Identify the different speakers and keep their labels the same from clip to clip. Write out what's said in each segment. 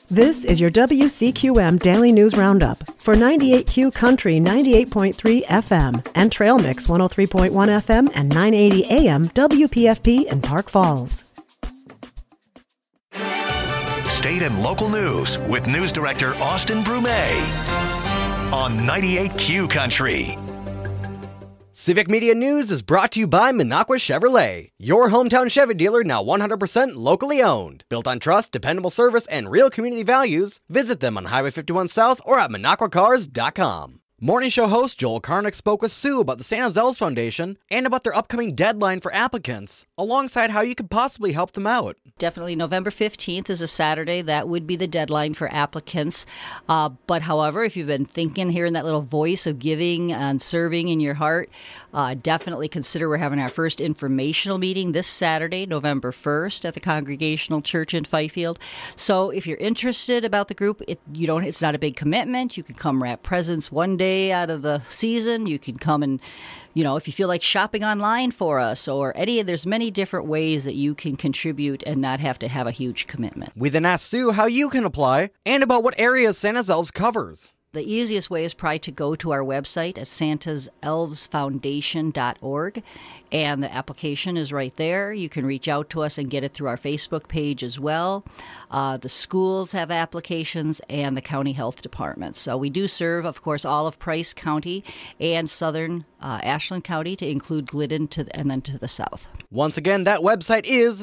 Speaker 1: This is your WCQM Daily News Roundup for 98Q Country 98.3 FM and Trail Mix 103.1 FM and 980 AM WPFP in Park Falls.
Speaker 2: State and local news with News Director Austin Brumet on 98Q Country.
Speaker 3: Civic Media News is brought to you by Minocqua Chevrolet, your hometown Chevy dealer now 100% locally owned. Built on trust, dependable service, and real community values, visit them on Highway 51 South or at MinocquaCars.com. Morning show host Joel Karnick spoke with Sue about the San Jose Elves Foundation and about their upcoming deadline for applicants, alongside how you could possibly help them out.
Speaker 4: Definitely November 15th is a Saturday. That would be the deadline for applicants. But however, if you've been thinking, hearing that little voice of giving and serving in your heart, definitely consider we're having our first informational meeting this Saturday, November 1st at the Congregational Church in Fifield. So if you're interested about the group, it's not a big commitment. You can come wrap presents one day out of the season. You can come and, if you feel like shopping online for us or there's many different ways that you can contribute and not have to have a huge commitment.
Speaker 3: We then asked Sue how you can apply and about what areas Santa's Elves covers.
Speaker 4: The easiest way is probably to go to our website at santaselvesfoundation.org, and the application is right there. You can reach out to us and get it through our Facebook page as well. The schools have applications and the county health department. So we do serve, of course, all of Price County and southern Ashland County to include Glidden and then to the south.
Speaker 3: Once again, that website is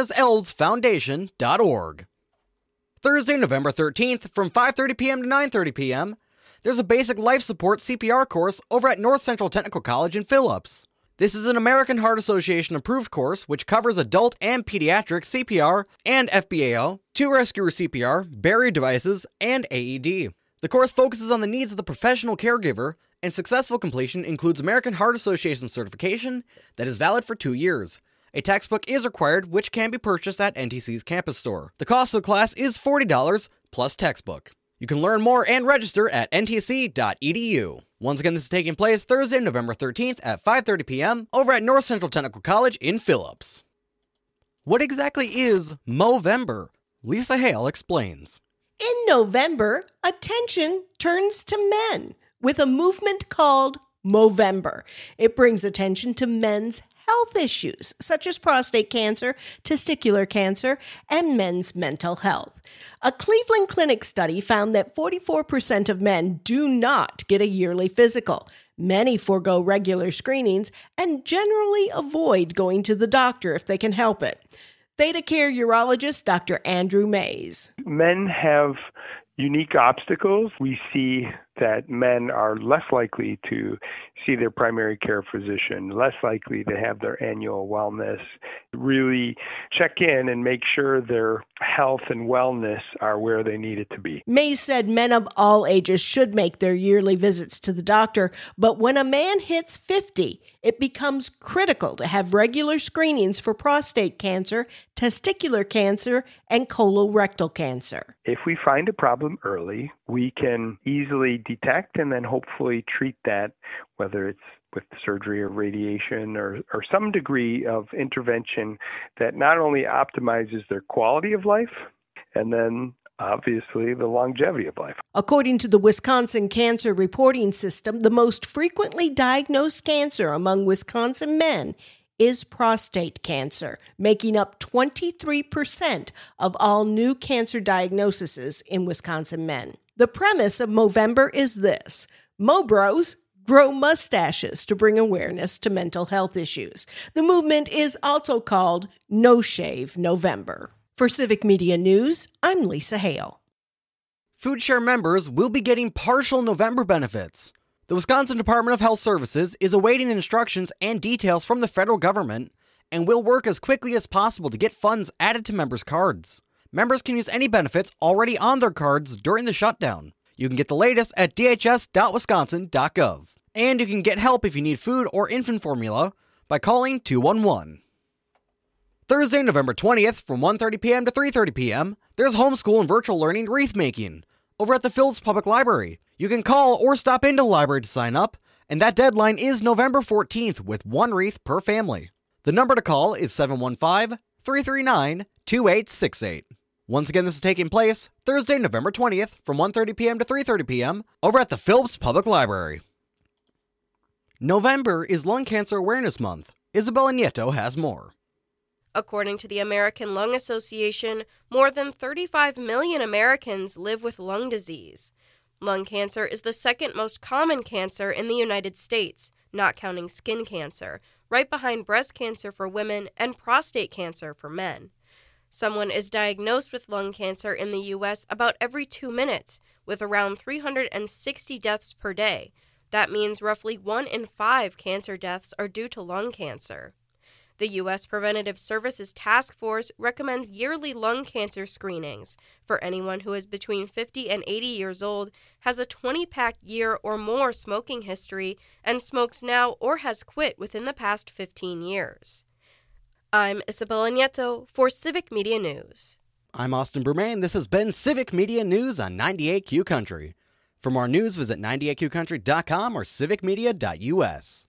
Speaker 3: santaselvesfoundation.org. Thursday, November 13th, from 5:30 p.m. to 9:30 p.m., there's a basic life support CPR course over at North Central Technical College in Phillips. This is an American Heart Association approved course which covers adult and pediatric CPR and FBAO, two rescuer CPR, barrier devices, and AED. The course focuses on the needs of the professional caregiver, and successful completion includes American Heart Association certification that is valid for 2 years. A textbook is required, which can be purchased at NTC's campus store. The cost of the class is $40 plus textbook. You can learn more and register at ntc.edu. Once again, this is taking place Thursday, November 13th at 5:30 p.m. over at North Central Technical College in Phillips. What exactly is Movember? Lisa Hale explains.
Speaker 5: In November, attention turns to men with a movement called Movember. It brings attention to men's health issues such as prostate cancer, testicular cancer, and men's mental health. A Cleveland Clinic study found that 44% of men do not get a yearly physical. Many forego regular screenings and generally avoid going to the doctor if they can help it. Theta Care urologist Dr. Andrew Mays.
Speaker 6: Men have unique obstacles. We see that men are less likely to see their primary care physician, less likely to have their annual wellness, really check in and make sure their health and wellness are where they need it to be.
Speaker 5: Mays said men of all ages should make their yearly visits to the doctor, but when a man hits 50, it becomes critical to have regular screenings for prostate cancer, testicular cancer, and colorectal cancer.
Speaker 6: If we find a problem early, we can easily detect and then hopefully treat that, whether it's with surgery or radiation or some degree of intervention that not only optimizes their quality of life and then obviously the longevity of life.
Speaker 5: According to the Wisconsin Cancer Reporting System, the most frequently diagnosed cancer among Wisconsin men is prostate cancer, making up 23% of all new cancer diagnoses in Wisconsin men. The premise of Movember is this: Mobros grow mustaches to bring awareness to mental health issues. The movement is also called No Shave November. For Civic Media News, I'm Lisa Hale.
Speaker 3: Food Share members will be getting partial November benefits. The Wisconsin Department of Health Services is awaiting instructions and details from the federal government and will work as quickly as possible to get funds added to members' cards. Members can use any benefits already on their cards during the shutdown. You can get the latest at dhs.wisconsin.gov. And you can get help if you need food or infant formula by calling 211. Thursday, November 20th from 1:30 p.m. to 3:30 p.m., there's homeschool and virtual learning wreath making over at the Phillips Public Library. You can call or stop into the library to sign up, and that deadline is November 14th with one wreath per family. The number to call is 715-339-2868. Once again, this is taking place Thursday, November 20th from 1:30 p.m. to 3:30 p.m. over at the Phillips Public Library. November is Lung Cancer Awareness Month. Isabella Nieto has more.
Speaker 7: According to the American Lung Association, more than 35 million Americans live with lung disease. Lung cancer is the second most common cancer in the United States, not counting skin cancer, right behind breast cancer for women and prostate cancer for men. Someone is diagnosed with lung cancer in the U.S. about every 2 minutes, with around 360 deaths per day. That means roughly 1 in 5 cancer deaths are due to lung cancer. The U.S. Preventative Services Task Force recommends yearly lung cancer screenings for anyone who is between 50 and 80 years old, has a 20-pack year or more smoking history, and smokes now or has quit within the past 15 years. I'm Isabella Nieto for Civic Media News.
Speaker 3: I'm Austin Brume, and this has been Civic Media News on 98Q Country. For more news, visit 98qcountry.com or civicmedia.us.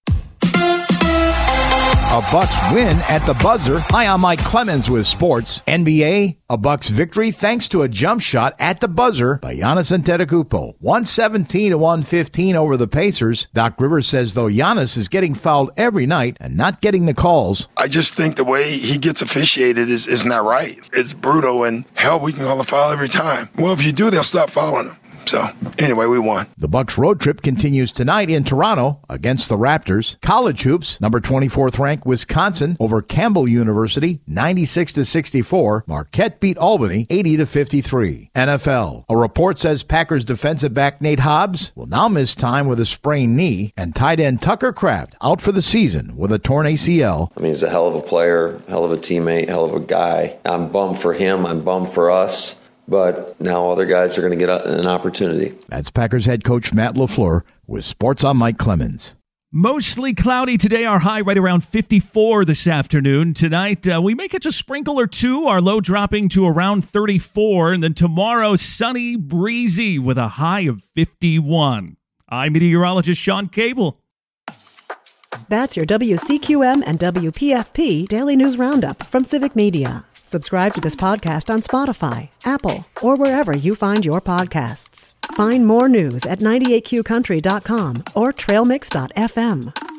Speaker 8: A Bucks win at the buzzer. Hi, I'm Mike Clemens with sports. NBA, a Bucks victory thanks to a jump shot at the buzzer by Giannis Antetokounmpo. 117-115 over the Pacers. Doc Rivers says, though, Giannis is getting fouled every night and not getting the calls.
Speaker 9: I just think the way he gets officiated is not right. It's brutal, and hell, we can call a foul every time. Well, if you do, they'll stop fouling him. So, anyway, we won.
Speaker 8: The Bucks road trip continues tonight in Toronto against the Raptors. College hoops, number 24th ranked Wisconsin over Campbell University, 96-64. Marquette beat Albany, 80-53. NFL, a report says Packers defensive back Nate Hobbs will now miss time with a sprained knee, and tight end Tucker Kraft out for the season with a torn ACL.
Speaker 10: I mean, he's a hell of a player, hell of a teammate, hell of a guy. I'm bummed for him. I'm bummed for us. But now other guys are going to get an opportunity.
Speaker 8: That's Packers head coach Matt LaFleur with Sports on Mike Clemens.
Speaker 11: Mostly cloudy today. Our high right around 54 this afternoon. Tonight, we may catch a sprinkle or two. Our low dropping to around 34. And then tomorrow, sunny, breezy with a high of 51. I'm meteorologist Sean Cable.
Speaker 1: That's your WCQM and WPFP Daily News Roundup from Civic Media. Subscribe to this podcast on Spotify, Apple, or wherever you find your podcasts. Find more news at 98qcountry.com or trailmix.fm.